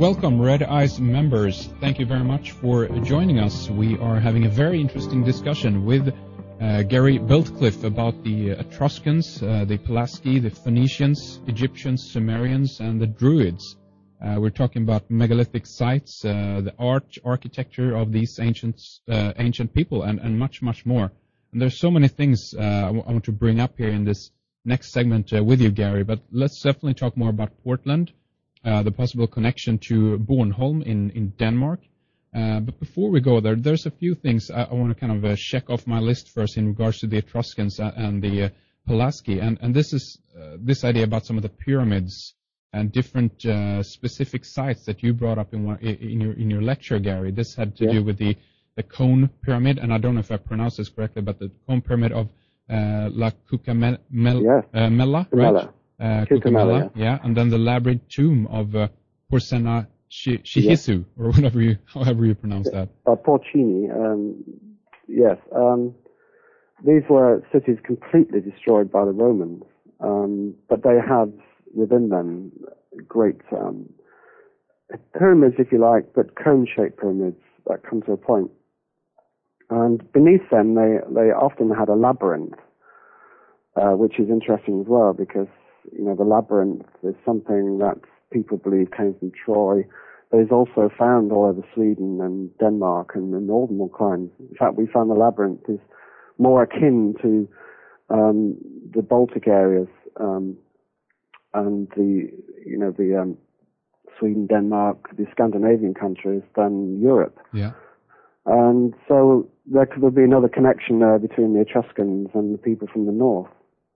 Welcome, Red Eyes members. Thank you very much for joining us. We are having a very interesting discussion with Gary Biltcliffe about the Etruscans, the Pelasgi, the Phoenicians, Egyptians, Sumerians, and the Druids. We're talking about megalithic sites, the architecture of these ancient people, and much, much more. And there's so many things I want to bring up here in this next segment with you, Gary, but let's definitely talk more about Portland. The possible connection to Bornholm in Denmark. But before we go there, there's a few things I want to kind of check off my list first in regards to the Etruscans and the Pelasgi. And this is this idea about some of the pyramids and different specific sites that you brought up in your lecture, Gary. This had to do with the Cone Pyramid, and I don't know if I pronounced this correctly, but the Cone Pyramid of La Cucamela, right? Cucamela, yeah, and then the labyrinth tomb of Porsena Shihisu, or however you pronounce that. Porcini, yes. These were cities completely destroyed by the Romans, but they had within them great pyramids, if you like, but cone-shaped pyramids that come to a point. And beneath them, they often had a labyrinth, which is interesting as well, because the labyrinth is something that people believe came from Troy, but is also found all over Sweden and Denmark and the northern climes. In fact, we found the labyrinth is more akin to the Baltic areas and the Sweden, Denmark, the Scandinavian countries than Europe. Yeah. And so there could be another connection there between the Etruscans and the people from the north.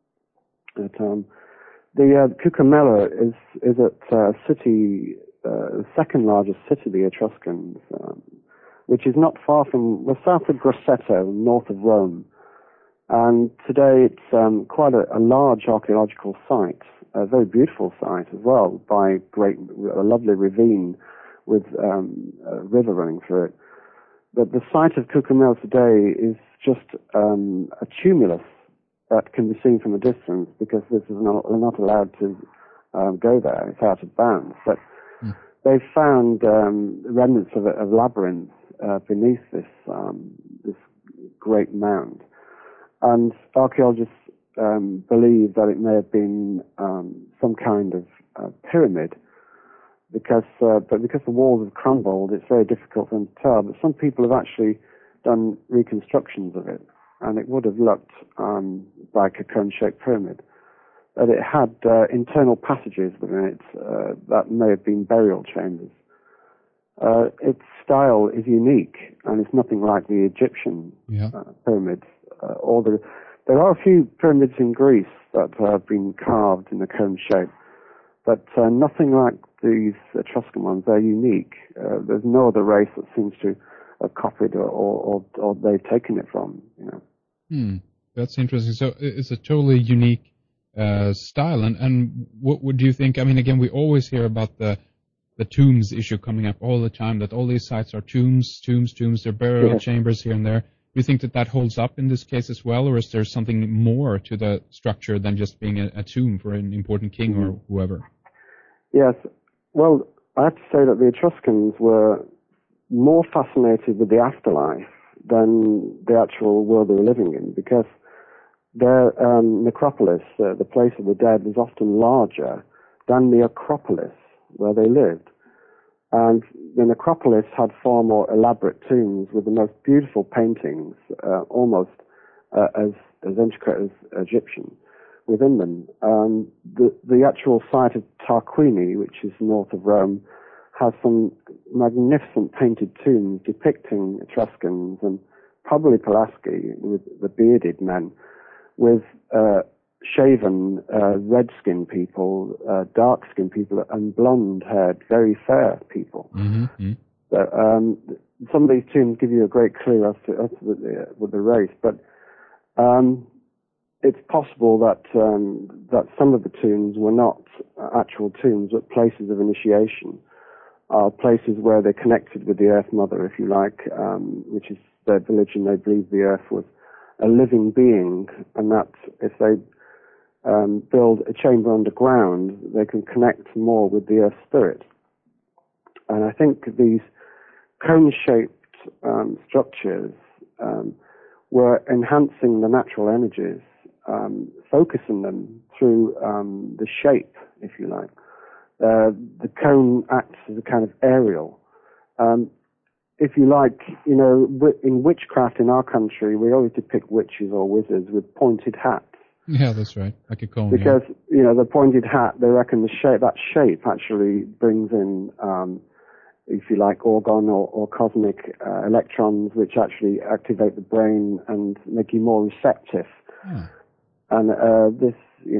The Cucamela is at city, the second largest city of the Etruscans, which is not far from, south of Grosseto, north of Rome. And today it's quite a large archaeological site, a very beautiful site as well, by a lovely ravine with a river running through it. But the site of Cucamela today is just a tumulus that can be seen from a distance, because this is not allowed to go there. It's out of bounds. But they've found remnants of a labyrinth beneath this great mound. And archaeologists believe that it may have been some kind of pyramid, because the walls have crumbled, it's very difficult for them to tell. But some people have actually done reconstructions of it, and it would have looked like a cone-shaped pyramid. But it had internal passages within it that may have been burial chambers. Its style is unique, and it's nothing like the Egyptian pyramids. There are a few pyramids in Greece that have been carved in a cone shape, but nothing like these Etruscan ones. They're unique. There's no other race that seems to have copied or they've taken it from. That's interesting. So it's a totally unique style. And what would you think? I mean, again, we always hear about the tombs issue coming up all the time, that all these sites are tombs, they're burial chambers here and there. Do you think that holds up in this case as well, or is there something more to the structure than just being a tomb for an important king or whoever? Yes. Well, I have to say that the Etruscans were more fascinated with the afterlife than the actual world they were living in, because their necropolis, the place of the dead, was often larger than the Acropolis where they lived. And the necropolis had far more elaborate tombs with the most beautiful paintings, almost as intricate as Egyptian, within them. The actual site of Tarquini, which is north of Rome, has some magnificent painted tombs depicting Etruscans and probably Pelasgi, with the bearded men, with shaven, red-skinned people, dark-skinned people, and blonde-haired, very fair people. So, some of these tombs give you a great clue as to with the race, but it's possible that some of the tombs were not actual tombs, but places of initiation, places where they connected with the Earth Mother, if you like, which is their religion. They believed the Earth was a living being, and that if they build a chamber underground, they can connect more with the Earth Spirit. And I think these cone-shaped structures were enhancing the natural energies, focusing them through the shape, if you like. The cone acts as a kind of aerial. If you like, in witchcraft in our country, we always depict witches or wizards with pointed hats. Yeah, that's right. Like a cone. Because, the pointed hat, they reckon that shape actually brings in, if you like, orgone or cosmic electrons, which actually activate the brain and make you more receptive. Yeah. And this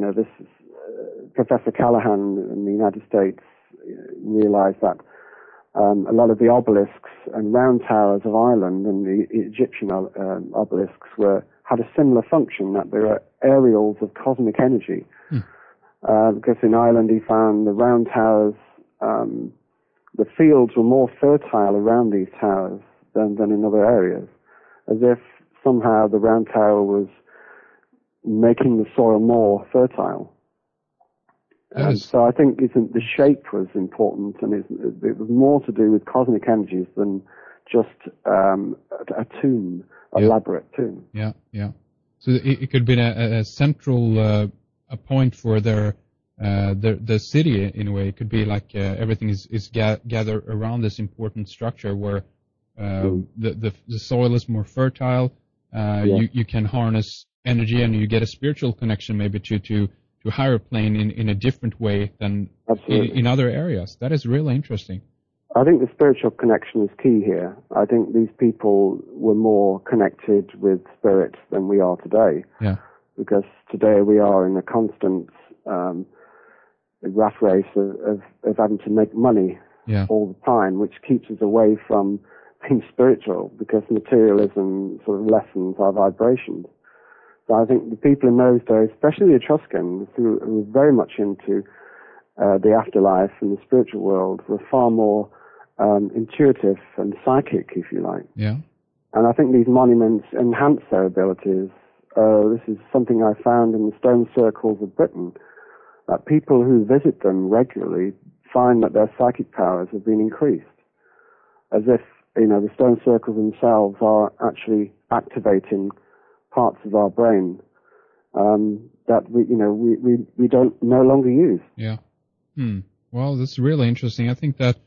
Professor Callahan in the United States realized that a lot of the obelisks and round towers of Ireland and the Egyptian obelisks had a similar function, that they were aerials of cosmic energy. Because in Ireland he found the round towers, the fields were more fertile around these towers than in other areas, as if somehow the round tower was making the soil more fertile. So I think the shape was important, and it was more to do with cosmic energies than just a tomb, elaborate tomb. Yeah, yeah. So it could be a central a point for the city in a way. It could be like everything is gathered around this important structure where the soil is more fertile. You can harness energy, and you get a spiritual connection maybe to higher plane in a different way than in other areas. That is really interesting. I think the spiritual connection is key here. I think these people were more connected with spirits than we are today. Yeah. Because today we are in a constant rat race of having to make money all the time, which keeps us away from being spiritual, because materialism sort of lessens our vibrations. So I think the people in those days, especially the Etruscans, who were very much into the afterlife and the spiritual world, were far more intuitive and psychic, if you like. Yeah. And I think these monuments enhance their abilities. This is something I found in the stone circles of Britain, that people who visit them regularly find that their psychic powers have been increased, as if, the stone circles themselves are actually activating parts of our brain that we don't no longer use. Yeah. Well, that's really interesting. I think that,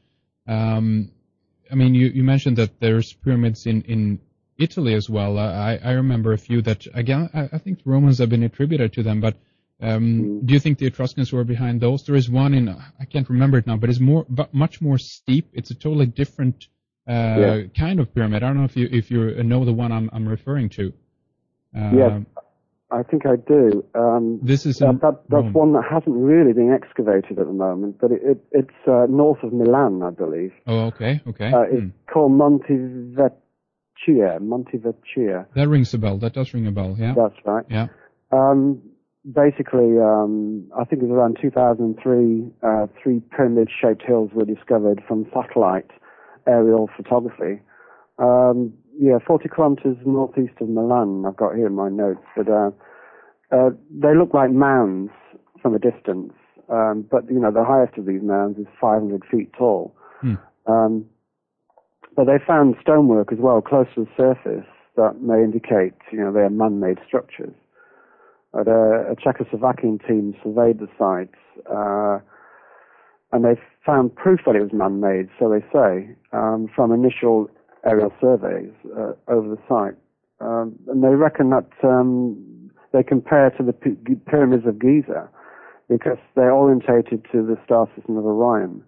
you mentioned that there's pyramids in Italy as well. I remember a few that, again, I think the Romans have been attributed to them, but do you think the Etruscans were behind those? There is one I can't remember it now, but it's much more steep. It's a totally different kind of pyramid. I don't know if you know the one I'm referring to. Yes, I think I do. This is that's one that hasn't really been excavated at the moment, but it's north of Milan, I believe. Oh, okay. It's called Monte Vecchio. That rings a bell. That does ring a bell, yeah. That's right. Yeah. Basically, I think it was around 2003, 3 pyramid-shaped hills were discovered from satellite aerial photography. 40 kilometers northeast of Milan, I've got here in my notes, but they look like mounds from a distance, but the highest of these mounds is 500 feet tall. But they found stonework as well close to the surface that may indicate, they are man-made structures. But a Czechoslovakian team surveyed the sites, and they found proof that it was man-made, so they say, from initial aerial surveys over the site. And they reckon that they compare to the pyramids of Giza because they're orientated to the star system of Orion.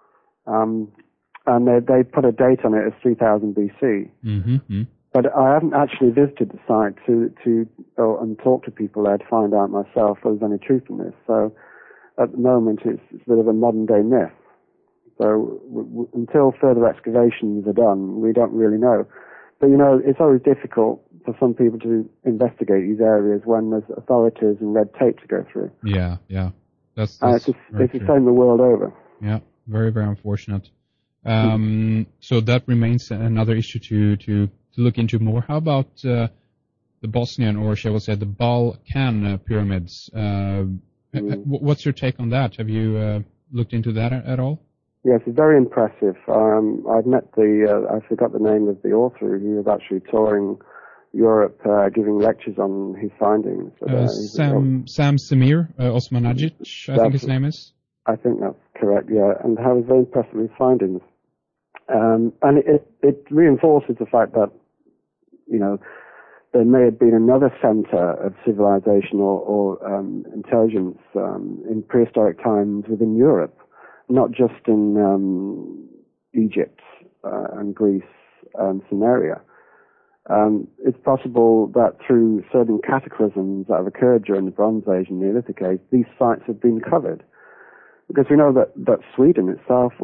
And they put a date on it as 3000 BC. Mm-hmm. But I haven't actually visited the site and talk to people there to find out myself if there's any truth in this. So at the moment it's a bit of a modern day myth. So until further excavations are done, we don't really know. But it's always difficult for some people to investigate these areas when there's authorities and red tape to go through. Yeah. That's it's the same the world over. Yeah, very, very unfortunate. So that remains another issue to look into more. How about the Bosnian, or shall we say the Balkan pyramids? What's your take on that? Have you looked into that at all? Yes, it's very impressive. I've met I forgot the name of the author who was actually touring Europe, giving lectures on his findings. Sam Samir Osmanagic, I think his name is. I think that's correct, yeah. And I was very impressed with his findings. And it reinforces the fact that, you know, there may have been another center of civilization or intelligence in prehistoric times within Europe, not just in Egypt and Greece and Sumeria. It's possible that through certain cataclysms that have occurred during the Bronze Age and Neolithic Age, these sites have been covered. Because we know that Sweden itself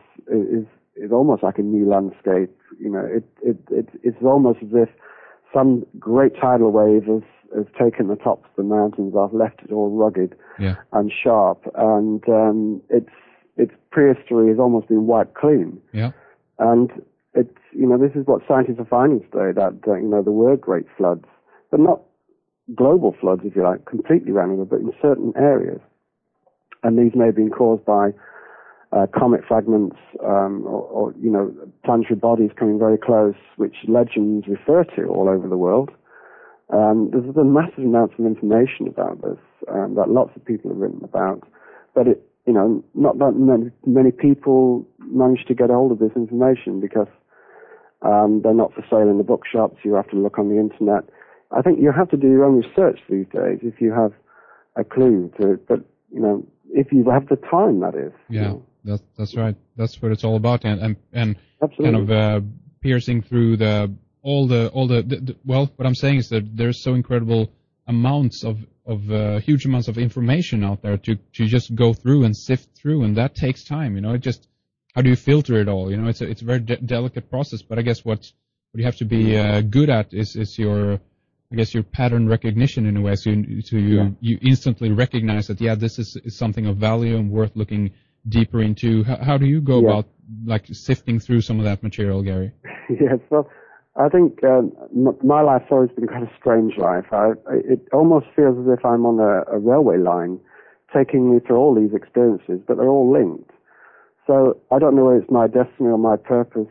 is almost like a new landscape. You know, it's almost as if some great tidal wave has taken the tops of the mountains off, left it all rugged and sharp, and its prehistory has almost been wiped clean. Yeah. And it's, you know, this is what scientists are finding today, that you know, there were great floods, but not global floods, if you like, completely random, but in certain areas. And these may have been caused by comet fragments or, you know, planetary bodies coming very close, which legends refer to all over the world. There's a massive amount of information about this that lots of people have written about, but it, you know, not that many people manage to get hold of this information because they're not for sale in the bookshops. You have to look on the internet. I think you have to do your own research these days if you have a clue to it. But, you know, if you have the time, that is. Yeah, you know. That's right. That's what it's all about, and Absolutely. kind of piercing through all the well, what I'm saying is that there's so incredible amounts of huge amounts of information out there to just go through and sift through, and that takes time. You know, it just, how do you filter it all? You know, it's a very delicate process. But I guess what you have to be good at is your, I guess, your pattern recognition in a way. So you instantly recognize that, this is something of value and worth looking deeper into. How do you go about like sifting through some of that material, Gary? Yes, well, I think my life's always been kind of a strange life. It almost feels as if I'm on a railway line, taking me through all these experiences, but they're all linked. So I don't know whether it's my destiny or my purpose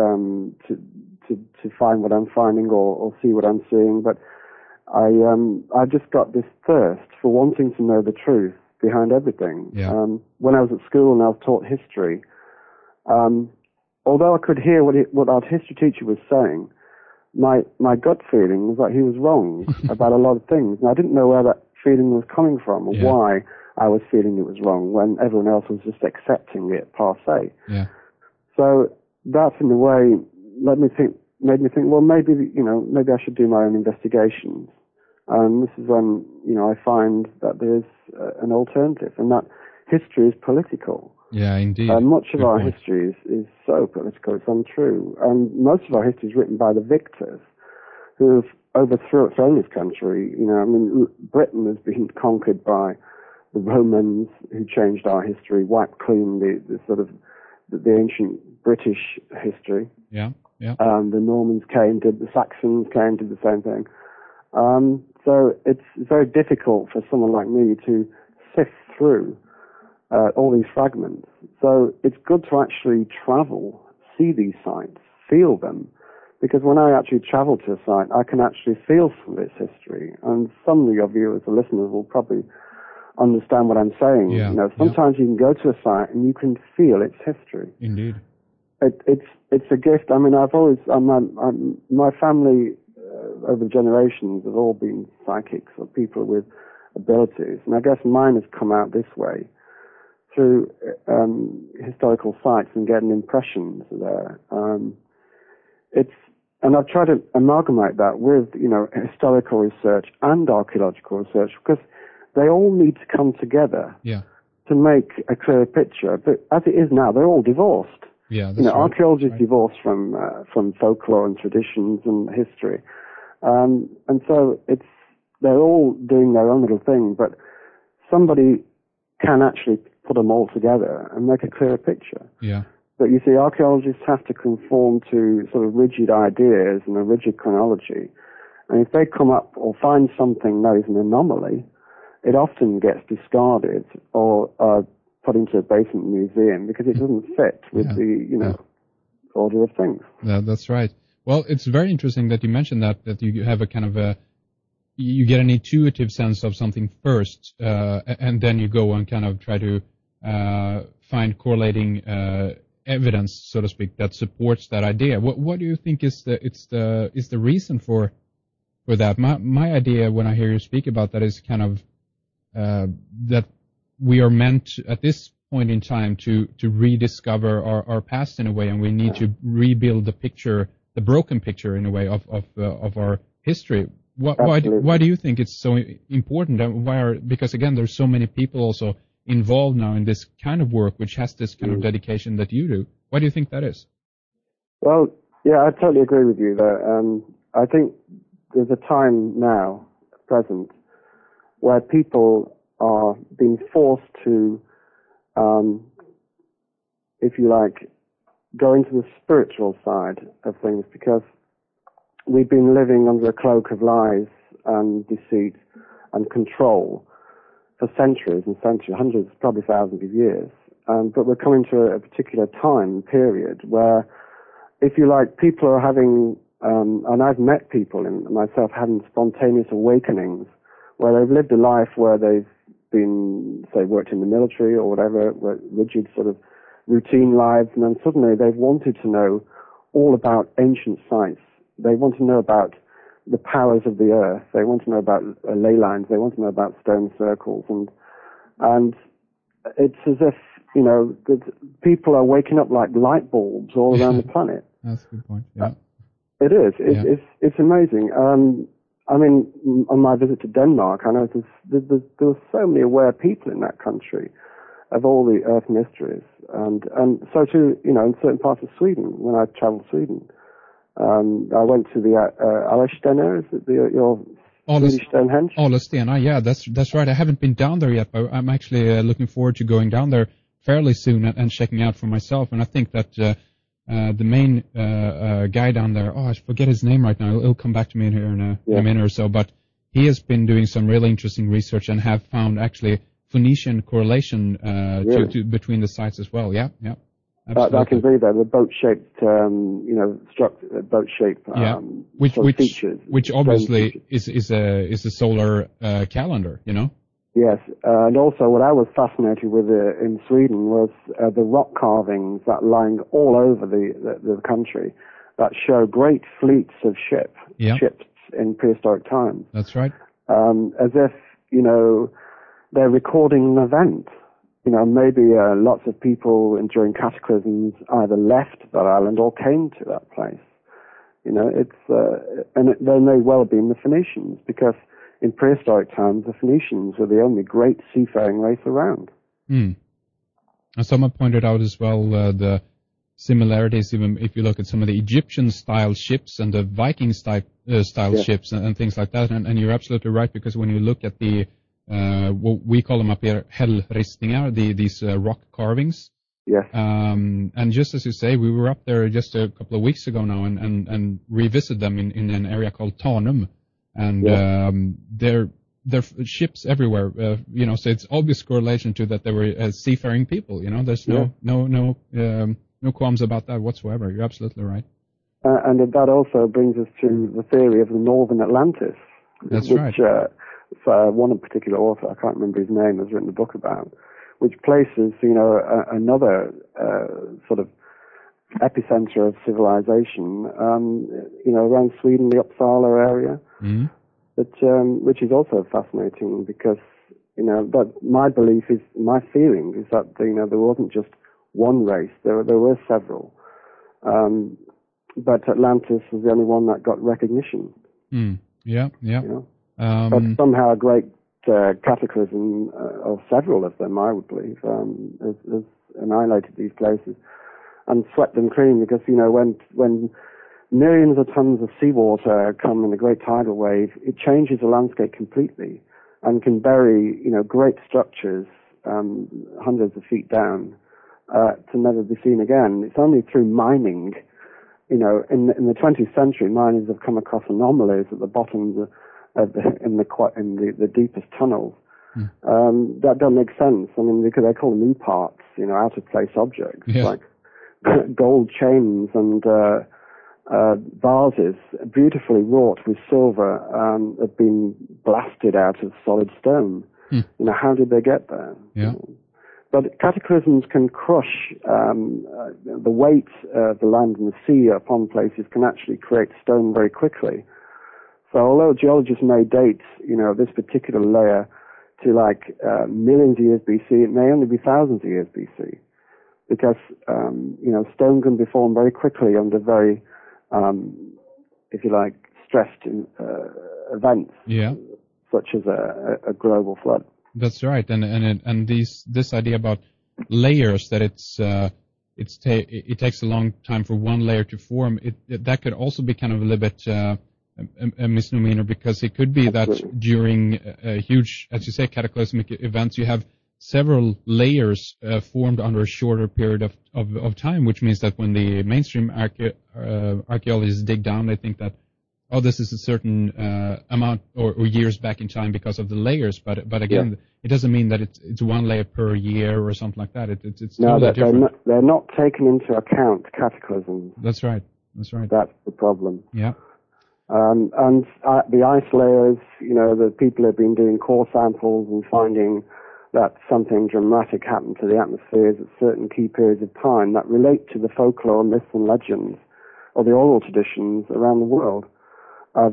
to find what I'm finding or see what I'm seeing, but I just got this thirst for wanting to know the truth behind everything. Yeah. When I was at school and I was taught history, although I could hear what our history teacher was saying, my gut feeling was that he was wrong about a lot of things, and I didn't know where that feeling was coming from or why I was feeling it was wrong when everyone else was just accepting it par se. Yeah. So that, in a way, made me think, well, maybe I should do my own investigations. And this is when, you know, I find that there is an alternative, and that history is political. Yeah, indeed. Much of our history is so political, it's untrue. And most of our history is written by the victors who have overthrown this country. You know, I mean, Britain has been conquered by the Romans, who changed our history, wiped clean the sort of the ancient British history. Yeah, yeah. The Normans came, the Saxons came, did the same thing. So it's very difficult for someone like me to sift through all these fragments. So it's good to actually travel, see these sites, feel them, because when I actually travel to a site, I can actually feel some of its history. And some of your viewers or listeners will probably understand what I'm saying. Yeah, you know, sometimes you can go to a site and you can feel its history. Indeed. It's a gift. I mean, I've always my family over generations have all been psychics or people with abilities, and I guess mine has come out this way through historical sites and getting impressions there. And I've tried to amalgamate that with, you know, historical research and archaeological research, because they all need to come together to make a clear picture. But as it is now, they're all divorced. Yeah, that's you know, right. archaeology is divorced from folklore and traditions and history, and so they're all doing their own little thing. But somebody can actually put them all together and make a clearer picture. Yeah. But you see, archaeologists have to conform to sort of rigid ideas and a rigid chronology. And if they come up or find something that is an anomaly, it often gets discarded or put put into a basement museum because it doesn't fit with the order of things. Yeah, that's right. Well, it's very interesting that you mentioned that you have a kind of you get an intuitive sense of something first, and then you go and kind of try to find correlating evidence, so to speak, that supports that idea. What do you think is the reason for that? My idea when I hear you speak about that is kind of that we are meant at this point in time to rediscover our past in a way, and we need to rebuild the broken picture in a way of our history. Why do you think it's so important? And because again, there's so many people also involved now in this kind of work, which has this kind of dedication that you do. Why do you think that is? Well, yeah, I totally agree with you there. I think there's a time now, present, where people are being forced to, if you like, go into the spiritual side of things, because we've been living under a cloak of lies and deceit and control for centuries and centuries, hundreds, probably thousands of years. But we're coming to a particular time period where, if you like, people are having, and I've met people myself having spontaneous awakenings where they've lived a life where they've been, say, worked in the military or whatever, rigid sort of routine lives, and then suddenly they've wanted to know all about ancient sites. They want to know about the powers of the earth. They want to know about ley lines. They want to know about stone circles. And it's as if, that people are waking up like light bulbs all around the planet. That's a good point, yeah. It is. It's amazing. I mean, on my visit to Denmark, I noticed there were so many aware people in that country of all the earth mysteries. And so too, in certain parts of Sweden, when I traveled Sweden. I went to the Alestener, is it your Swedish Stonehenge? Alestener, yeah, that's right. I haven't been down there yet, but I'm actually looking forward to going down there fairly soon and checking out for myself. And I think that the main guy down there, I forget his name right now. It'll come back to me in a minute or so. But he has been doing some really interesting research and have found actually Phoenician correlation between the sites as well. Yeah. I can see that the boat-shaped, features, which obviously is a solar calendar, Yes, and also what I was fascinated with in Sweden was the rock carvings that lying all over the country that show great fleets of ships in prehistoric times. That's right. As if they're recording an event. Maybe lots of people during cataclysms either left that island or came to that place. They may well have been the Phoenicians, because in prehistoric times, the Phoenicians were the only great seafaring race around. And someone pointed out as well the similarities, even if you look at some of the Egyptian-style ships and the Viking-style ships and things like that. And you're absolutely right, because when you look at the what we call them up here, Hellristningar, these rock carvings. Yes. And just as you say, we were up there just a couple of weeks ago now and revisited them in an area called Tanum. And they're ships everywhere, so it's obvious correlation to that they were seafaring people, there's no qualms about that whatsoever. You're absolutely right. And that also brings us to the theory of the Northern Atlantis. That's right. One particular author, I can't remember his name, has written a book about, which places, another sort of epicenter of civilization, around Sweden, the Uppsala area, which is also fascinating because, but my belief is, my feeling is that, there wasn't just one race, there were several. But Atlantis was the only one that got recognition. Yeah. But somehow a great cataclysm of several of them, I would believe, has annihilated these places and swept them clean, because, when millions of tons of seawater come in a great tidal wave, it changes the landscape completely and can bury, great structures hundreds of feet down to never be seen again. It's only through mining, in the 20th century, miners have come across anomalies at the bottom of the deepest tunnels, That doesn't make sense. I mean, because they call them parts, out of place objects, like gold chains and vases, beautifully wrought with silver, have been blasted out of solid stone. How did they get there? Yeah. But cataclysms can crush the weight of the land and the sea upon places can actually create stone very quickly. So although geologists may date, this particular layer to like millions of years BC, it may only be thousands of years BC, because stone can be formed very quickly under very, if you like, stressed events, such as a global flood. That's right, and this idea about layers, that it takes a long time for one layer to form. That could also be kind of a little bit a misnomer, because it could be that during huge, as you say, cataclysmic events, you have several layers formed under a shorter period of time, which means that when the mainstream archaeologists dig down, they think that, this is a certain amount or years back in time because of the layers. But again, it doesn't mean that it's one layer per year or something like that. It's totally different. They're not taken into account cataclysms. That's right. That's the problem. Yeah. And the ice layers, the people have been doing core samples and finding that something dramatic happened to the atmospheres at certain key periods of time that relate to the folklore, myths and legends or the oral traditions around the world of,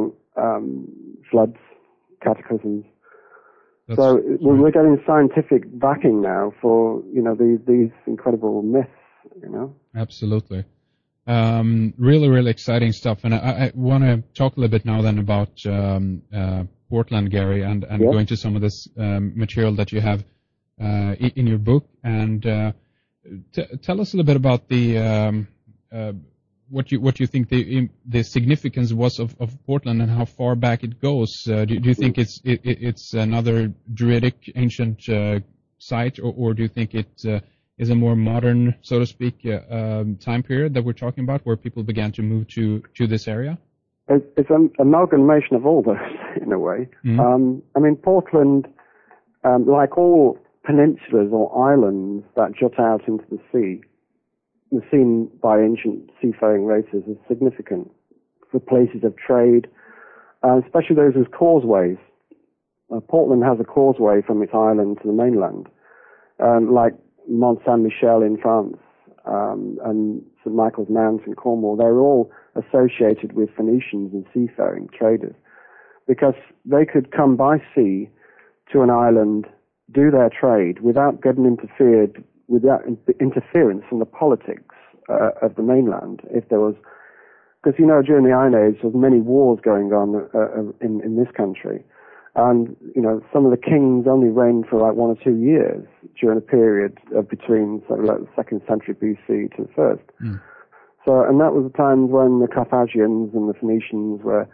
floods, cataclysms. So we're getting scientific backing now for, these incredible myths, Absolutely. Really, really exciting stuff. And I want to talk a little bit now then about Portland, Gary, and go into some of this material that you have in your book. And tell us a little bit about the what you think the significance was of Portland and how far back it goes. Do you think it's another Druidic ancient site, or do you think it is a more modern, so to speak, time period that we're talking about, where people began to move to this area? It's an amalgamation of all those, in a way. Mm-hmm. Portland, like all peninsulas or islands that jut out into the sea, was seen by ancient seafaring races as significant for places of trade, especially those as causeways. Portland has a causeway from its island to the mainland, like Mont Saint-Michel in France and St. Michael's Mount in Cornwall. They're all associated with Phoenicians and seafaring traders, because they could come by sea to an island, do their trade without getting without interference from the politics of the mainland. If there was, because during the Iron Age there was many wars going on in this country, and some of the kings only reigned for like 1 or 2 years during a period of between the 2nd century BC to the 1st. So, and that was the time when the Carthaginians and the Phoenicians were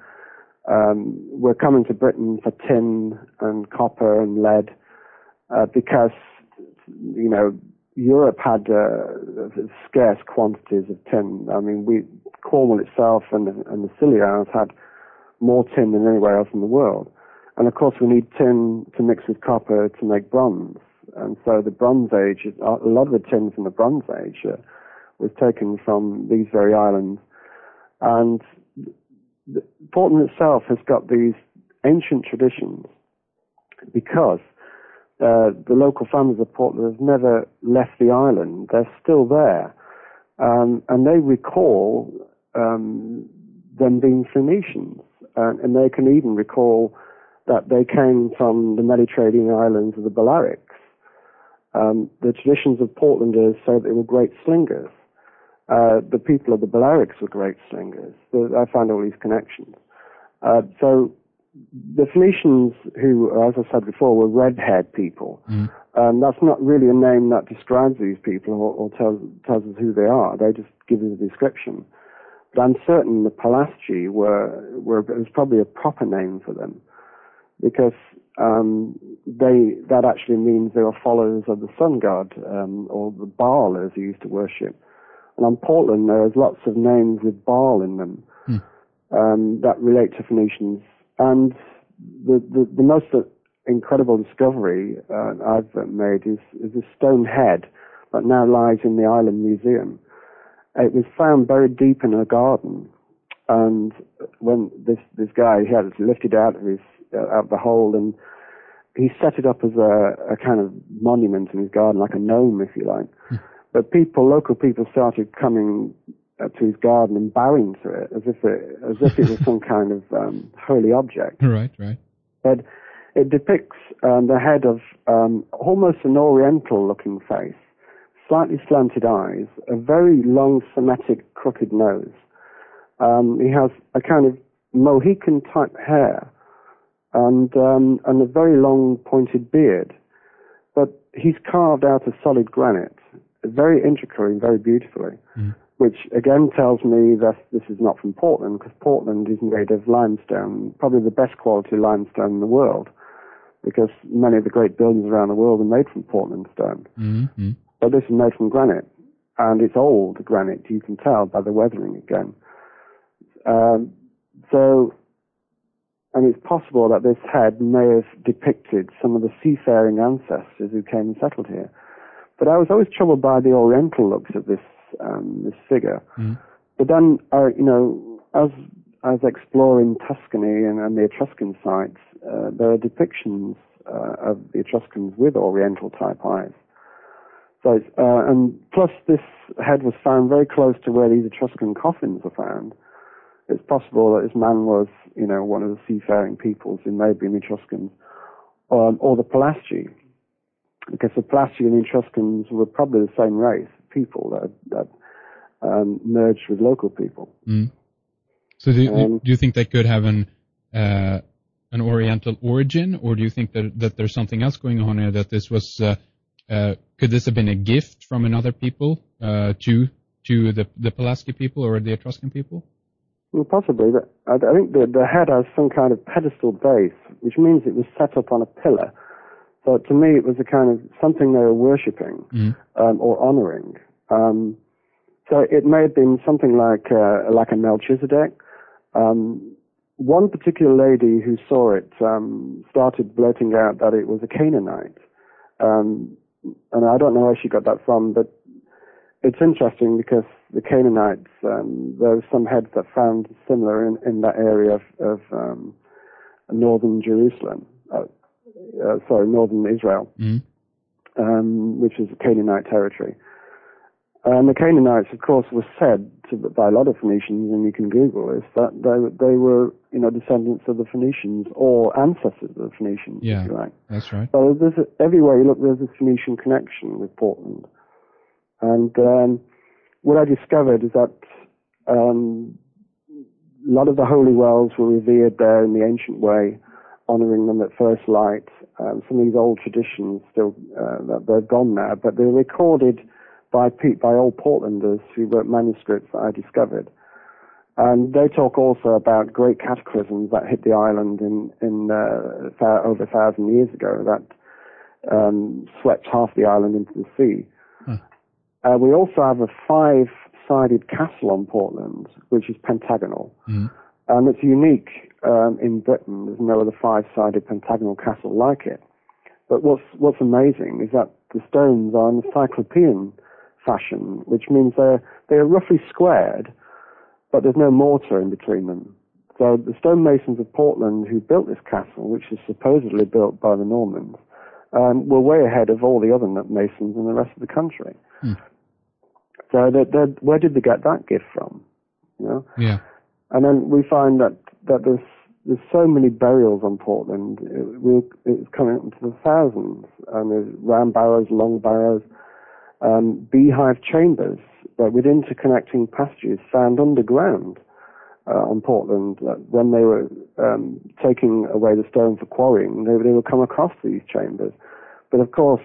coming to Britain for tin and copper and lead, because Europe had scarce quantities of tin. Cornwall itself and the Scilly Isles had more tin than anywhere else in the world. And of course we need tin to mix with copper to make bronze. And so the Bronze Age, a lot of the tin from the Bronze Age was taken from these very islands. And Portland itself has got these ancient traditions because the local families of Portland have never left the island. They're still there. And they recall them being Phoenicians. And they can even recall that they came from the Mediterranean islands of the Balearics. The traditions of Portlanders say that they were great slingers. The people of the Balearics were great slingers. I found all these connections. So the Phoenicians, who, as I said before, were red-haired people, that's not really a name that describes these people or tells us who they are. They just give us a description. But I'm certain the Pelasgi was probably a proper name for them, because that actually means they were followers of the sun god, or the Baal, as he used to worship. And on Portland, there's lots of names with Baal in them that relate to Phoenicians. And the most incredible discovery I've made is a stone head that now lies in the Island Museum. It was found buried deep in a garden, and when this guy, he had it lifted out of the hole, and he set it up as a kind of monument in his garden, like a gnome, if you like. But local people started coming to his garden and bowing to it as if it was some kind of holy object. Right. But it depicts the head of almost an oriental-looking face, slightly slanted eyes, a very long Semitic crooked nose. He has a kind of Mohican-type hair and a very long pointed beard. But he's carved out of solid granite, very intricately and very beautifully, which again tells me that this is not from Portland, because Portland is made of limestone, probably the best quality limestone in the world, because many of the great buildings around the world are made from Portland stone. Mm-hmm. But this is made from granite, and it's old granite, you can tell by the weathering again. And it's possible that this head may have depicted some of the seafaring ancestors who came and settled here. But I was always troubled by the oriental looks of this figure. But then, as I was exploring Tuscany and the Etruscan sites, there are depictions of the Etruscans with oriental type eyes. So, and plus this head was found very close to where these Etruscan coffins were found. It's possible that this man was, one of the seafaring peoples who may have been Etruscans, or the Pelasgi, because the Pelasgi and the Etruscans were probably the same race, people that merged with local people. So do you think they could have an Oriental origin, or do you think that there's something else going on here, that this was, could this have been a gift from another people to the Pelasgi people or the Etruscan people? Well, possibly. But I think the head has some kind of pedestal base, which means it was set up on a pillar. So to me, it was a kind of something they were worshipping or honoring. So it may have been something like a Melchizedek. One particular lady who saw it started blurting out that it was a Canaanite. And I don't know where she got that from, but it's interesting because the Canaanites, there were some heads that found similar in that area of northern Jerusalem, northern Israel, which is a Canaanite territory. And the Canaanites, of course, were said by a lot of Phoenicians, and you can Google this, that they were, descendants of the Phoenicians or ancestors of the Phoenicians, if you like. That's right. So everywhere you look, there's a Phoenician connection with Portland. And what I discovered is that a lot of the holy wells were revered there in the ancient way, honoring them at first light. Some of these old traditions still, they're gone now, but they're recorded by old Portlanders who wrote manuscripts that I discovered. And they talk also about great cataclysms that hit the island over 1,000 years ago that swept half the island into the sea. We also have a 5-sided castle on Portland, which is pentagonal. And it's unique in Britain. There's no other 5-sided pentagonal castle like it. But what's amazing is that the stones are in Cyclopean fashion, which means they're roughly squared, but there's no mortar in between them. So the stonemasons of Portland who built this castle, which is supposedly built by the Normans, were way ahead of all the other masons in the rest of the country. So where did they get that gift from? Yeah. And then we find that there's so many burials on Portland. It's coming up into the thousands. And there's round barrows, long barrows, beehive chambers with interconnecting passages found underground on Portland. When they were taking away the stone for quarrying, they would come across these chambers. But of course,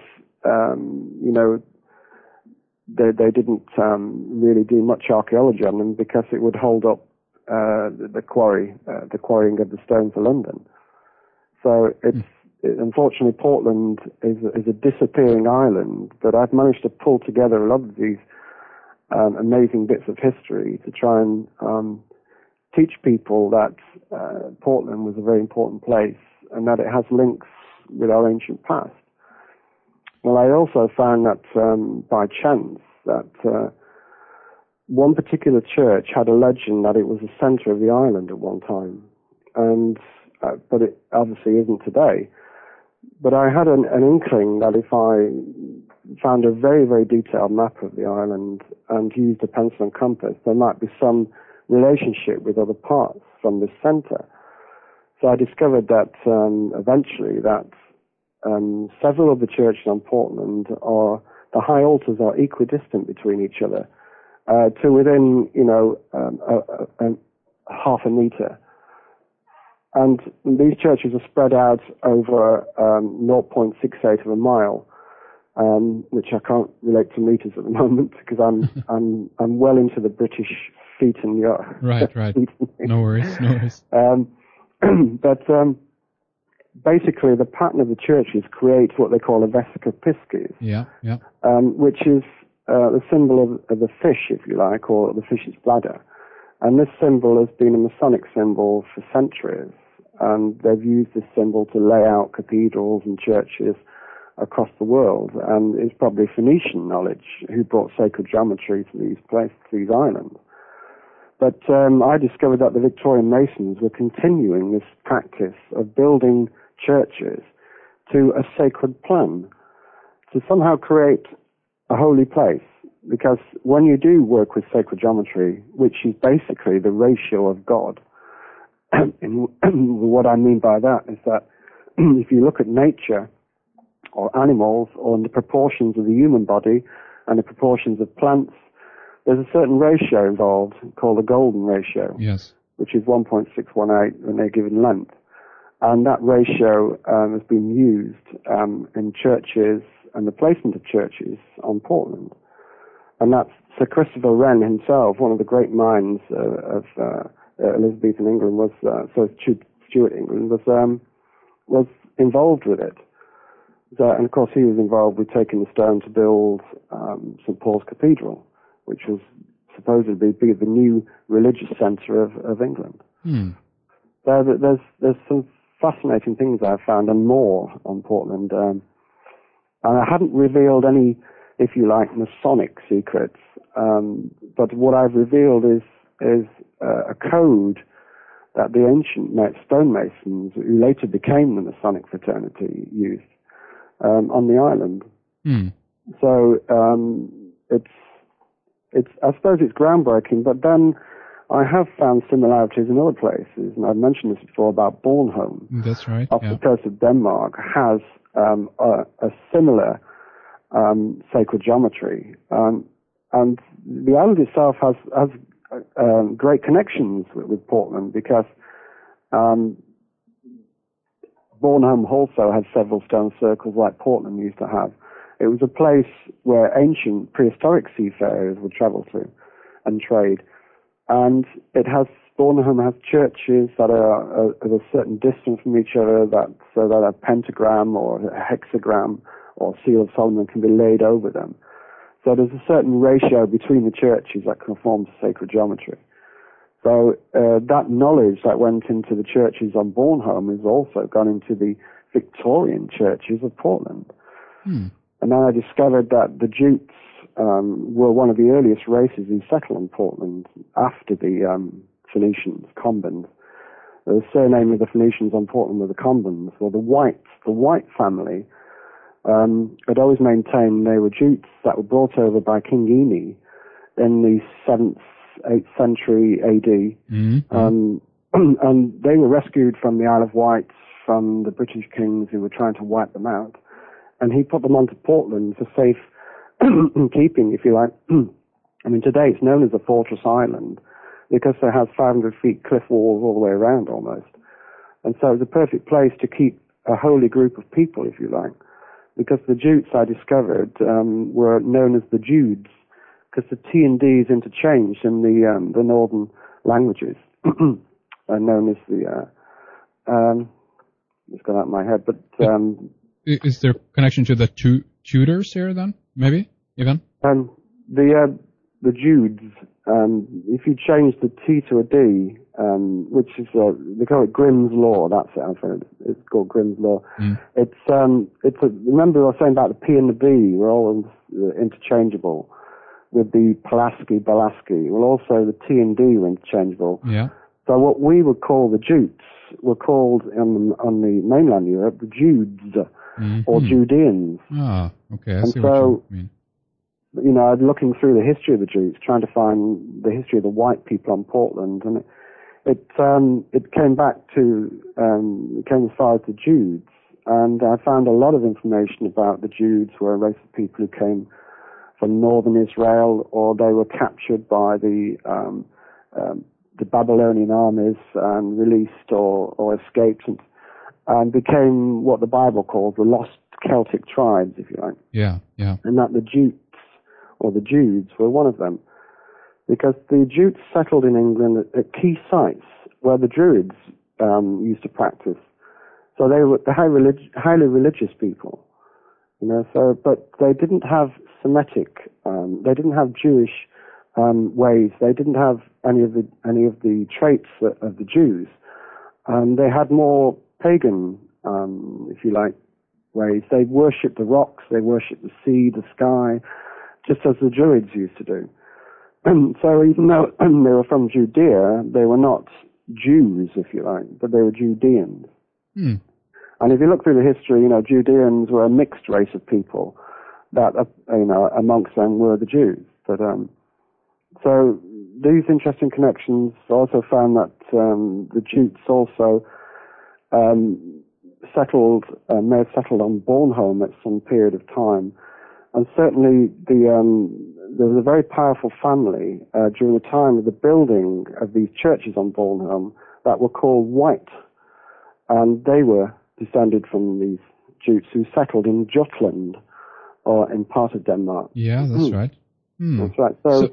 they didn't really do much archaeology on them because it would hold up the quarrying of the stone for London. So unfortunately, Portland is a disappearing island, but I've managed to pull together a lot of these amazing bits of history to try and teach people that Portland was a very important place and that it has links with our ancient past. Well, I also found that by chance that one particular church had a legend that it was the center of the island at one time, and but it obviously isn't today. But I had an inkling that if I found a very, very detailed map of the island and used a pencil and compass, there might be some relationship with other parts from this center. So I discovered that eventually that several of the churches on Portland the high altars are equidistant between each other to within, half a meter. And these churches are spread out over 0.68 of a mile, which I can't relate to meters at the moment because I'm well into the British feet and yard. Right. No worries. But basically, the pattern of the churches creates what they call a vesica piscis. Yeah. Which is the symbol of the fish, if you like, or the fish's bladder. And this symbol has been a Masonic symbol for centuries. And they've used this symbol to lay out cathedrals and churches across the world. And it's probably Phoenician knowledge who brought sacred geometry to these places, to these islands. But I discovered that the Victorian Masons were continuing this practice of building churches to a sacred plan, to somehow create a holy place. Because when you do work with sacred geometry, which is basically the ratio of God, and what I mean by that is that if you look at nature or animals or the proportions of the human body and the proportions of plants, there's a certain ratio involved called the golden ratio, yes, which is 1.618 when they're given length. And that ratio has been used in churches and the placement of churches on Portland. And that's Sir Christopher Wren himself, one of the great minds of Elizabethan England, Sir Stuart England, was involved with it. And of course he was involved with taking the stone to build St. Paul's Cathedral, which was supposedly be the new religious centre of England. There's some fascinating things I've found and more on Portland. And I hadn't revealed any, if you like, Masonic secrets. But what I've revealed is a code that the ancient stonemasons, who later became the Masonic fraternity, used on the island. So it's I suppose it's groundbreaking, but then I have found similarities in other places, and I've mentioned this before about Bornholm. That's right. Off the coast of Denmark has a similar sacred geometry, and the island itself has great connections with Portland because Bornholm also had several stone circles like Portland used to have. It was a place where ancient prehistoric seafarers would travel to and trade. And Bornholm has churches that are at a certain distance from each other, so that a pentagram or a hexagram or seal of Solomon can be laid over them. So there's a certain ratio between the churches that conform to sacred geometry. So that knowledge that went into the churches on Bornholm has also gone into the Victorian churches of Portland. And then I discovered that the Jutes were one of the earliest races who settled in Portland after the Phoenicians, Combans. The surname of the Phoenicians on Portland were the Combans. Well, the White family had always maintained they were Jutes that were brought over by King Eni in the 7th, 8th century AD. And they were rescued from the Isle of Wight from the British kings who were trying to wipe them out. And he put them onto Portland for safe keeping, if you like. I mean, today it's known as a fortress island because it has 500 feet cliff walls all the way around almost. And so it's a perfect place to keep a holy group of people, if you like. Because the Jutes, I discovered, were known as the Judes, because the T and D's interchanged in the northern languages, are known as the, it's gone out of my head, but... is there connection to the Tudors here then, maybe, even? The Judes if you change the T to a D, which is they call it Grimm's Law. That's it. I've heard. It's called Grimm's Law. Remember I was saying about the P and the B were all interchangeable with the Pulaski, Belaski. Well, also the T and D were interchangeable. Yeah. So what we would call the Jutes were called on the mainland Europe the Judes or Judeans. Ah, okay. I and see so, what you mean. You know, looking through the history of the Jutes, trying to find the history of the white people on Portland, and it came back to it came as far as the Judes, and I found a lot of information about the Judes were a race of people who came from northern Israel, or they were captured by the Babylonian armies and released or escaped and became what the Bible calls the lost Celtic tribes, if you like. Yeah, yeah. And that the Jutes or the Judes were one of them, because the Jutes settled in England at key sites where the Druids used to practice. So they were highly religious people, you know. So, but they didn't have Semitic, they didn't have Jewish ways. They didn't have any of the traits of the Jews. They had more pagan, if you like, ways. They worshipped the rocks. They worshipped the sea, the sky, just as the Druids used to do. So even though they were from Judea, they were not Jews, if you like, but they were Judeans. Hmm. And if you look through the history, you know, Judeans were a mixed race of people. That, you know, amongst them were the Jews. But so these interesting connections also found that the Jutes also may have settled on Bornholm at some period of time. And certainly there was a very powerful family during the time of the building of these churches on Bornholm that were called White. And they were descended from these Jutes who settled in Jutland, or in part of Denmark. Yeah, that's right. That's right. So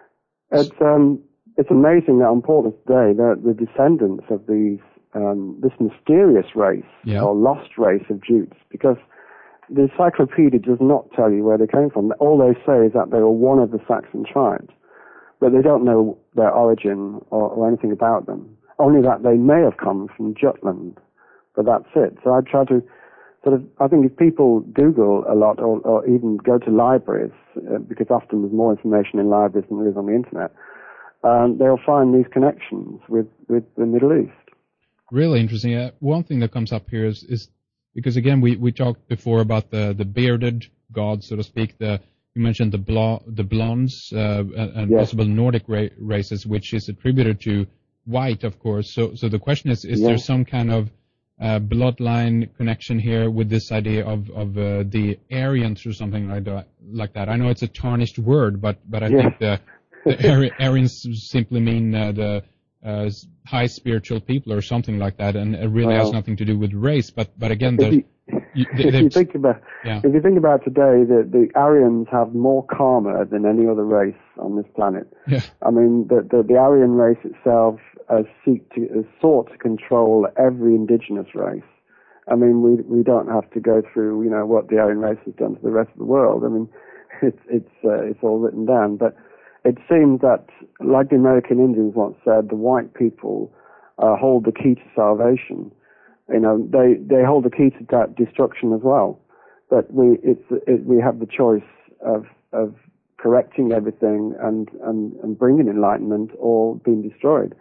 it's amazing that on Portland today, the descendants of these this mysterious race or lost race of Jutes, because the encyclopedia does not tell you where they came from. All they say is that they were one of the Saxon tribes, but they don't know their origin or anything about them. Only that they may have come from Jutland, but that's it. So I try to I think if people Google a lot or even go to libraries, because often there's more information in libraries than there is on the internet, they'll find these connections with the Middle East. Really interesting. One thing that comes up here is because, again, we talked before about the bearded gods, so to speak. You mentioned the blondes and possible Nordic races, which is attributed to white, of course. So the question is there some kind of bloodline connection here with this idea of the Aryans or something like that? I know it's a tarnished word, but I think the Aryans simply mean the high spiritual people or something like that, and it really has nothing to do with race. But again, if you think about today, the Aryans have more karma than any other race on this planet. Yeah. I mean, the Aryan race itself has sought to control every indigenous race. I mean, we don't have to go through, you know, what the Aryan race has done to the rest of the world. I mean, it's all written down. But it seems that, like the American Indians once said, the white people hold the key to salvation. You know, they hold the key to that destruction as well. But we have the choice of correcting everything and bringing enlightenment or being destroyed.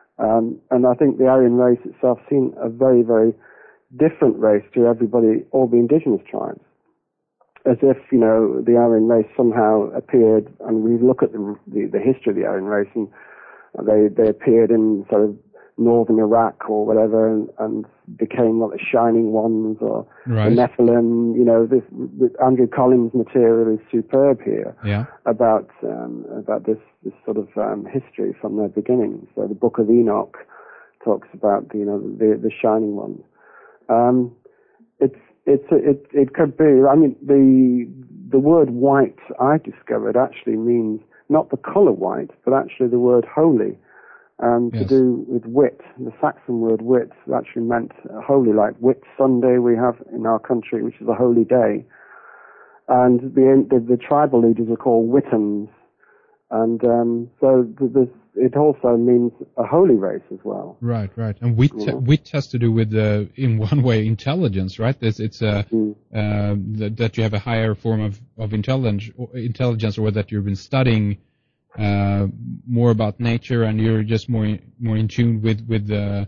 And I think the Aryan race itself seemed a very, very different race to everybody, all the indigenous tribes. As if, you know, the Aryan race somehow appeared, and we look at the history of the Aryan race, and they appeared in sort of northern Iraq or whatever, and became like the Shining Ones or the Nephilim. You know, this Andrew Collins' material is superb here about this sort of history from their beginnings. So the Book of Enoch talks about the Shining Ones. It could be. I mean, the word white I discovered actually means not the color white, but actually the word holy. To do with wit. The Saxon word wit actually meant holy, like Whit Sunday we have in our country, which is a holy day. And the tribal leaders are called Wittans. And so it also means a holy race as well. Right. And wit has to do with, in one way, intelligence, right? It's that you have a higher form of intelligence, or that you've been studying more about nature, and you're just more in tune with the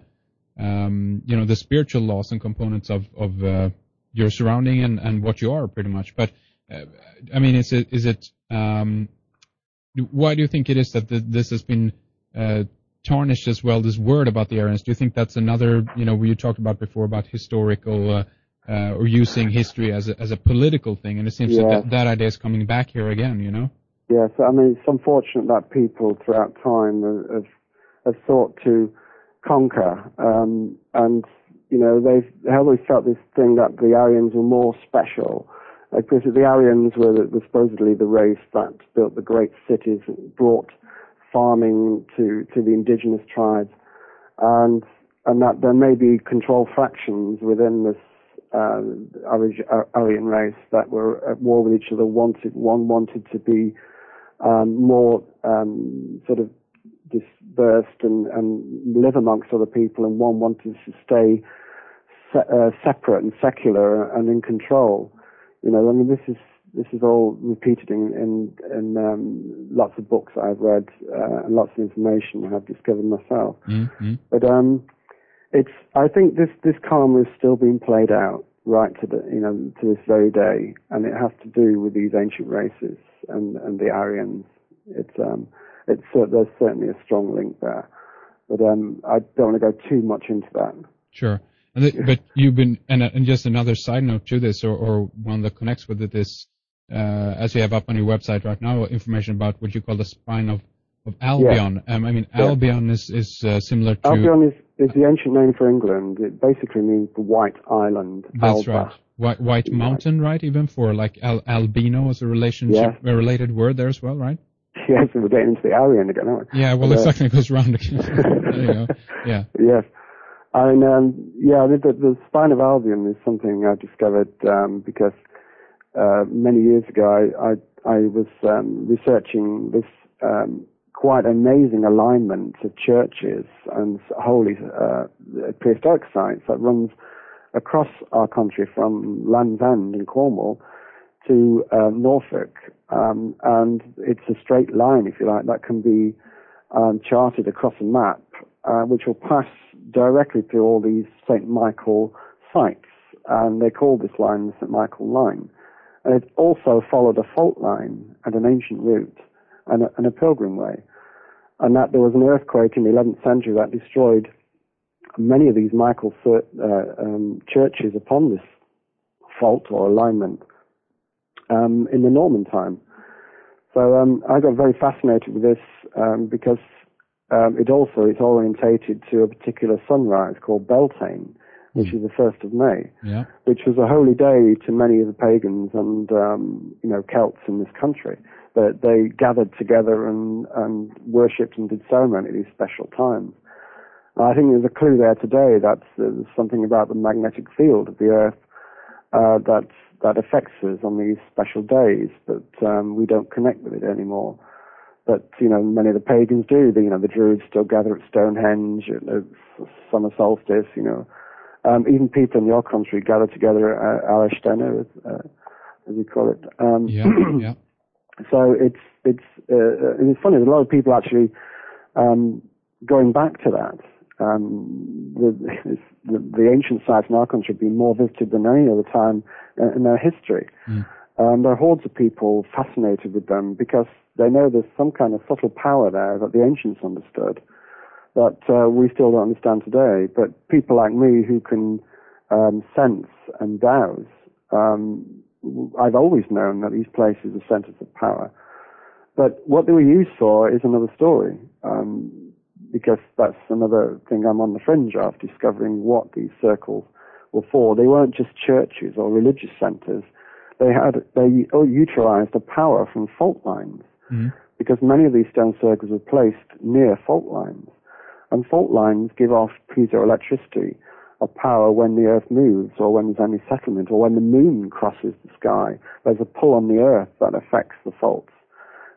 the spiritual laws and components of your surrounding and what you are, pretty much. But I mean, is it why do you think it is that this has been tarnished as well, this word about the Aryans? Do you think that's another, you talked about before about historical or using history as a political thing, and it seems that idea is coming back here again, Yes, I mean, it's unfortunate that people throughout time have sought to conquer, and they've always felt this thing that the Aryans were more special. Because the Aryans were supposedly the race that built the great cities, brought farming to the indigenous tribes, and that there may be control fractions within this Aryan race that were at war with each other. One wanted to be more sort of dispersed and live amongst other people, and one wanted to stay separate and secular and in control. I mean, this is all repeated in lots of books I've read and lots of information I've discovered myself. Mm-hmm. But I think this karma is still being played out right to this very day, and it has to do with these ancient races and the Aryans. There's certainly a strong link there, but I don't want to go too much into that. Sure. But you've been, and just another side note to this, or one that connects with it, is as you have up on your website right now, information about what you call the spine of Albion. I mean, Albion is similar to... Albion is the ancient name for England. It basically means the White Island. That's Alba. Right. White Mountain, right? Even for like albino as a relationship, a related word there as well, right? Yes, we're getting into the Aryan again, aren't we? Yeah, well, exactly. It goes round again. There you go. Yeah. Yes. And the spine of Albion is something I discovered because many years ago I was researching this quite amazing alignment of churches and holy prehistoric sites that runs across our country from Land's End in Cornwall to Norfolk, and it's a straight line, if you like, that can be charted across a map, which will pass directly through all these St. Michael sites, and they call this line the St. Michael Line. And it also followed a fault line and an ancient route and a pilgrim way. And that there was an earthquake in the 11th century that destroyed many of these Michael churches upon this fault or alignment in the Norman time. So I got very fascinated with this because it's orientated to a particular sunrise called Beltane, which is the 1st of May, which was a holy day to many of the pagans and Celts in this country. But they gathered together and worshipped and did ceremony at these special times. I think there's a clue there today that there's something about the magnetic field of the Earth that affects us on these special days, but we don't connect with it anymore. But, many of the pagans do. The Druids still gather at Stonehenge at the summer solstice, Even people in your country gather together at Alashtenna, as you call it. Yeah. So it's funny, there's a lot of people actually going back to that. The ancient sites in our country have been more visited than any other time in their history. There are hordes of people fascinated with them because they know there's some kind of subtle power there that the ancients understood that we still don't understand today. But people like me who can sense and dowse, I've always known that these places are centers of power. But what they were used for is another story, because that's another thing I'm on the fringe of, discovering what these circles were for. They weren't just churches or religious centers. They utilized the power from fault lines, because many of these stone circles were placed near fault lines. And fault lines give off piezoelectricity of power when the Earth moves, or when there's any settlement, or when the moon crosses the sky. There's a pull on the Earth that affects the faults.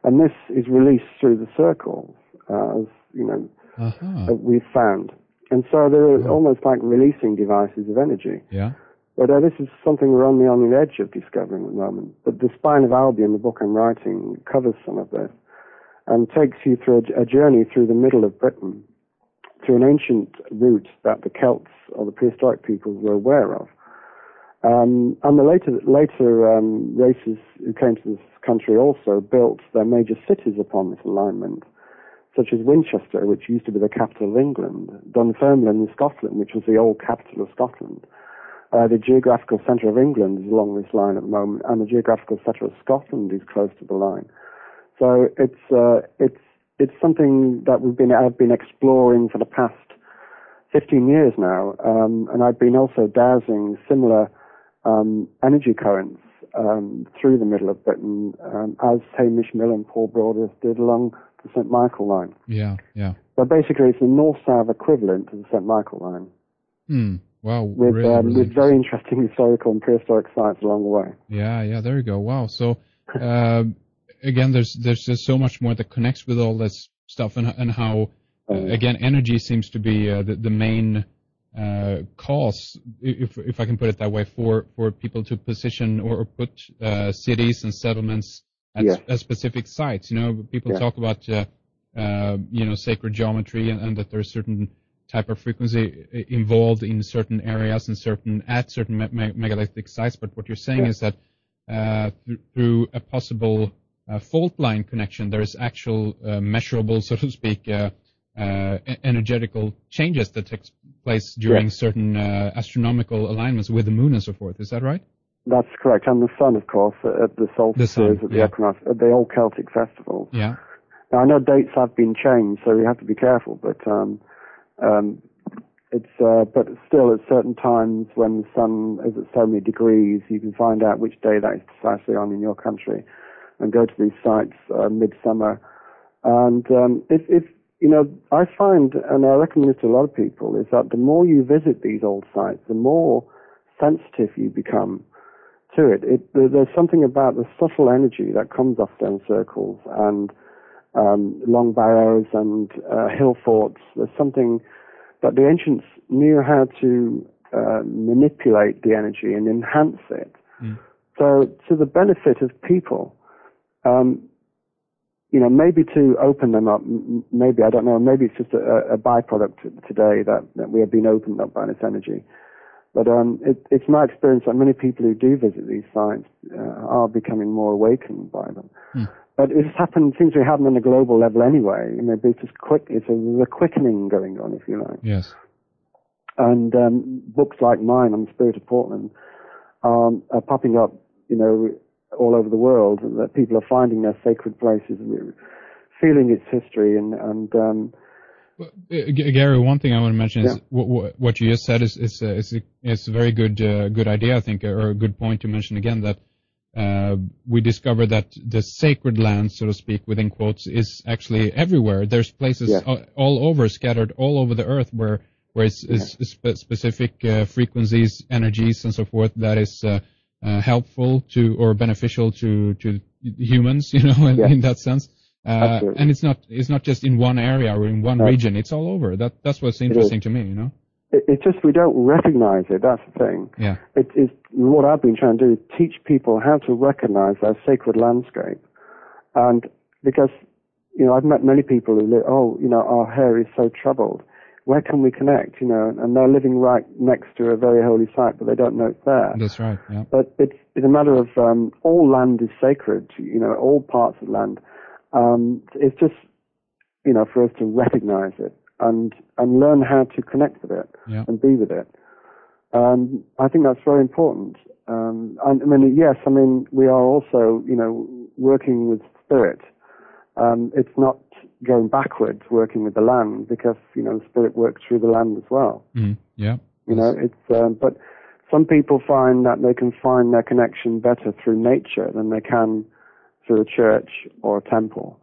And this is released through the circles, as you know, that we've found. And so they're almost like releasing devices of energy. Yeah. But this is something we're only on the edge of discovering at the moment. But the Spine of Albion, the book I'm writing, covers some of this and takes you through a journey through the middle of Britain, through an ancient route that the Celts or the prehistoric peoples were aware of. And the later races who came to this country also built their major cities upon this alignment, such as Winchester, which used to be the capital of England, Dunfermline in Scotland, which was the old capital of Scotland. The geographical centre of England is along this line at the moment, and the geographical centre of Scotland is close to the line. So it's something that I've been exploring for the past 15 years now, and I've been also dowsing similar energy currents through the middle of Britain, as Hamish Mill and Paul Broadus did along the St. Michael line. Yeah, yeah. But basically, it's the north-south equivalent to the St. Michael line. Wow. With very interesting historical and prehistoric sites along the way. Yeah, there you go. Wow. So, again, there's just so much more that connects with all this stuff, and how, again, energy seems to be the main cause, if I can put it that way, for people to position or put cities and settlements at specific sites. You know, people talk about sacred geometry, and that there's certain type of frequency involved in certain areas and certain megalithic sites. But what you're saying is that through a possible fault line connection, there's actual measurable, so to speak, energetical changes that take place during certain astronomical alignments with the moon and so forth. Is that right? That's correct. And the sun, of course, at the solstices, at the equinox, at the old Celtic festivals. Yeah. Now, I know dates have been changed, so you have to be careful, but but still at certain times when the sun is at so many degrees, you can find out which day that is precisely on in your country and go to these sites midsummer. And if you know, I find, and I recommend this to a lot of people, is that the more you visit these old sites, the more sensitive you become to it. There's something about the subtle energy that comes off stone circles and long barrows and hill forts. There's something that the ancients knew how to manipulate the energy and enhance it. So to the benefit of people, maybe to open them up, maybe, I don't know, maybe it's just a byproduct today that we have been opened up by this energy. But it's my experience that many people who do visit these sites are becoming more awakened by them. But it seems to happen on a global level anyway. You know, it's just there's a quickening going on, if you like. Yes. And books like mine on the Spirit of Portland are popping up, all over the world, and that people are finding their sacred places, feeling its history, and Gary, one thing I want to mention is what you just said is a very good idea, I think, or a good point to mention again, that we discovered that the sacred land, so to speak, within quotes, is actually everywhere. There's places all over, scattered all over the earth, where it's specific frequencies, energies, and so forth that is helpful to or beneficial to humans, in that sense. And it's not just in one area or in one region. It's all over. That's what's interesting to me, It's just we don't recognize it. That's the thing. Yeah. It's what I've been trying to do is teach people how to recognize their sacred landscape. And because, I've met many people who live, our hair is so troubled. Where can we connect? And they're living right next to a very holy site, but they don't know it's there. That's right. Yeah. But it's a matter of all land is sacred. All parts of land. It's just, for us to recognize it and learn how to connect with it and be with it. I think that's very important. We are also, working with spirit. It's not going backwards, working with the land, because, spirit works through the land as well. Yeah. But some people find that they can find their connection better through nature than they can through a church or a temple.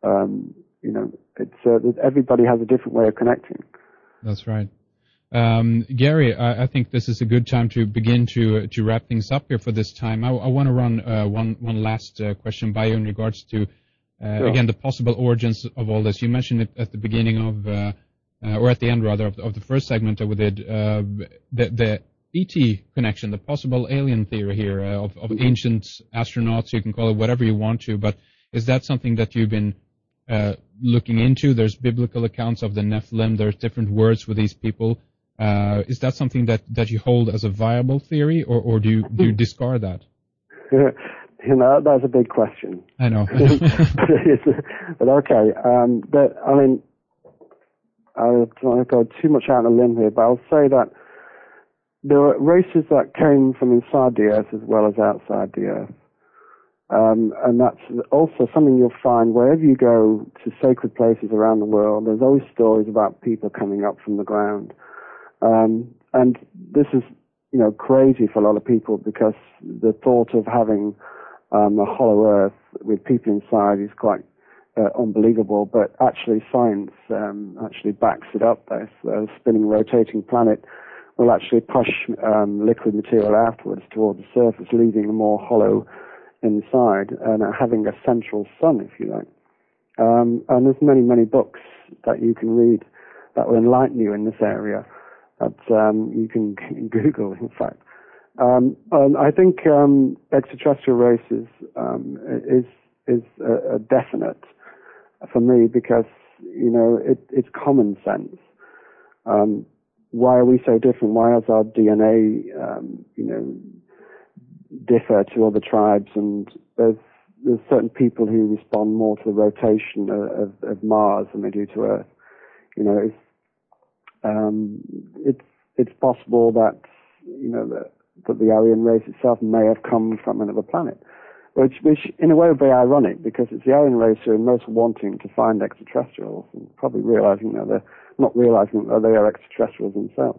Everybody has a different way of connecting. That's right. Gary, I think this is a good time to begin to wrap things up here for this time. I want to run one last question by you in regards to Sure. Again, the possible origins of all this. You mentioned it at the beginning of, or at the end rather, of the first segment that we did, the ET connection, the possible alien theory here of ancient astronauts. You can call it whatever you want to, but is that something that you've been looking into? There's biblical accounts of the Nephilim. There's different words for these people. Is that something that you hold as a viable theory, or do you discard that? You know, that's a big question. I know. But okay. But I mean, I don't want to go too much out on a limb here, but I'll say that there are races that came from inside the Earth as well as outside the Earth. And that's also something you'll find wherever you go to sacred places around the world. There's always stories about people coming up from the ground. And this is, you know, crazy for a lot of people, because the thought of having a hollow Earth with people inside is quite unbelievable. But actually, science actually backs it up. This spinning, rotating planet will actually push liquid material outwards towards the surface, leaving a more hollow inside, and having a central sun, if you like. And there's many, many books that you can read that will enlighten you in this area, that you can Google, in fact. And I think extraterrestrial races is a definite for me, because, you know, it's common sense. Why are we so different? Why does our DNA, you know, differ to other tribes? And there's certain people who respond more to the rotation of Mars than they do to Earth. You know, it's possible that, you know, that the Aryan race itself may have come from another planet, which in a way would be ironic, because it's the Aryan race who are most wanting to find extraterrestrials, and probably realizing that they're not realizing that they are extraterrestrials themselves.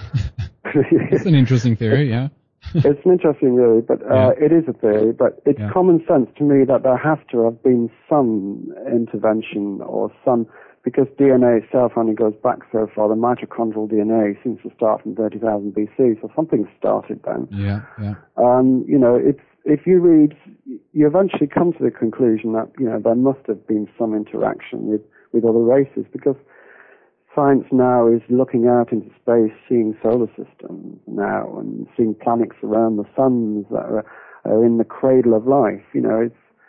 It's an interesting theory, yeah. It's an interesting theory, but it is a theory, but it's common sense to me that there has to have been some intervention or some, because DNA itself only goes back so far. The mitochondrial DNA seems to start from 30,000 BC, so something started then. Yeah. You know, if you read, you eventually come to the conclusion that, you know, there must have been some interaction with other races, because science now is looking out into space, seeing solar systems now, and seeing planets around the suns that are in the cradle of life. You know,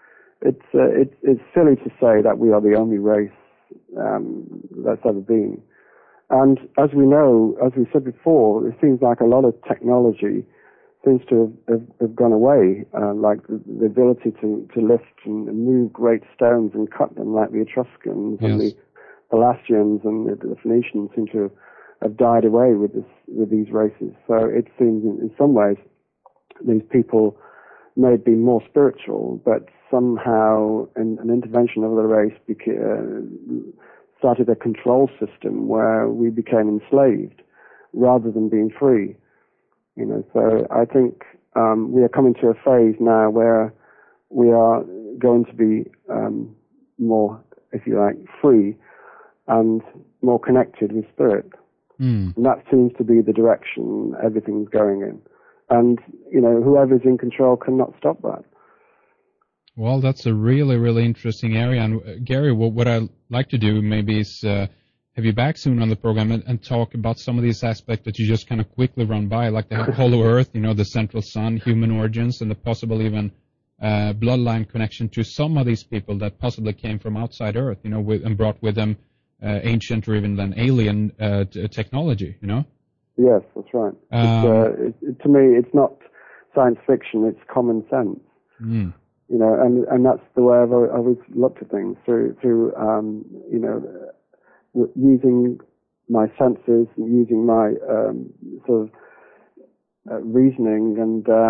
it's silly to say that we are the only race that's ever been. And as we know, as we said before, it seems like a lot of technology seems to have gone away, like the ability to lift and move great stones and cut them, like the Etruscans and the Pelasgians and the Phoenicians seem to have died away with these races. So it seems in some ways these people may have been more spiritual, but somehow an intervention of the race started a control system where we became enslaved rather than being free. You know, so I think we are coming to a phase now where we are going to be more, if you like, free and more connected with spirit. And that seems to be the direction everything's going in. And, you know, whoever's in control cannot stop that. Well, that's a really, really interesting area. And Gary, what I'd like to do maybe is have you back soon on the program and talk about some of these aspects that you just kind of quickly run by, like the hollow Earth, you know, the central sun, human origins, and the possible even bloodline connection to some of these people that possibly came from outside Earth, you know, and brought with them ancient or even then alien technology, you know? Yes, that's right. To me, it's not science fiction, it's common sense. You know, and that's the way I've always looked at things, through you know, using my senses, using my sort of reasoning,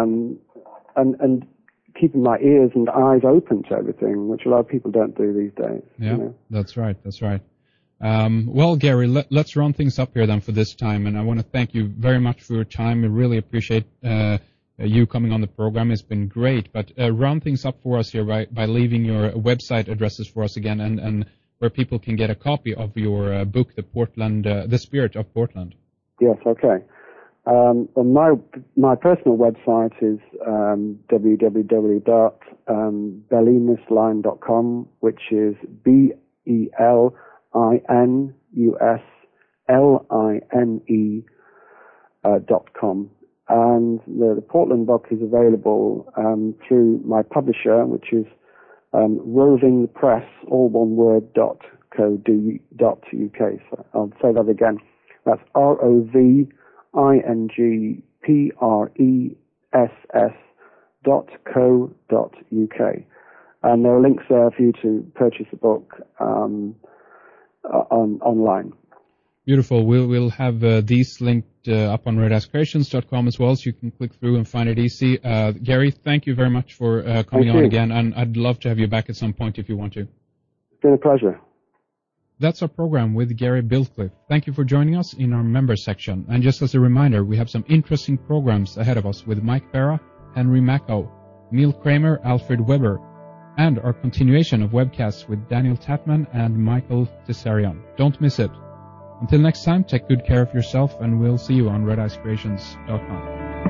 and keeping my ears and eyes open to everything, which a lot of people don't do these days. Yeah, you know? That's right. Well, Gary, let's run things up here then for this time, and I want to thank you very much for your time. I really appreciate you coming on the program. It's been great, but run things up for us here by leaving your website addresses for us again, and where people can get a copy of your book, The Spirit of Portland. Yes, okay. And my personal website is www.belinusline.com, which is BELINUSLINE.com. And the Portland book is available through my publisher, which is Roving Press, all one word, .co.uk. So I'll say that again. That's ROVINGPRESS.co.uk. And there are links there for you to purchase the book online. Beautiful. We'll have these linked up on redaskcreations.com as well, so you can click through and find it easy. Gary, thank you very much for coming on again, and I'd love to have you back at some point if you want to. It's been a pleasure. That's our program with Gary Biltcliffe. Thank you for joining us in our members section. And just as a reminder, we have some interesting programs ahead of us with Mike Barra, Henry Macko, Neil Kramer, Alfred Weber, and our continuation of webcasts with Daniel Tatman and Michael Tessarion. Don't miss it. Until next time, take good care of yourself, and we'll see you on redicecreations.com.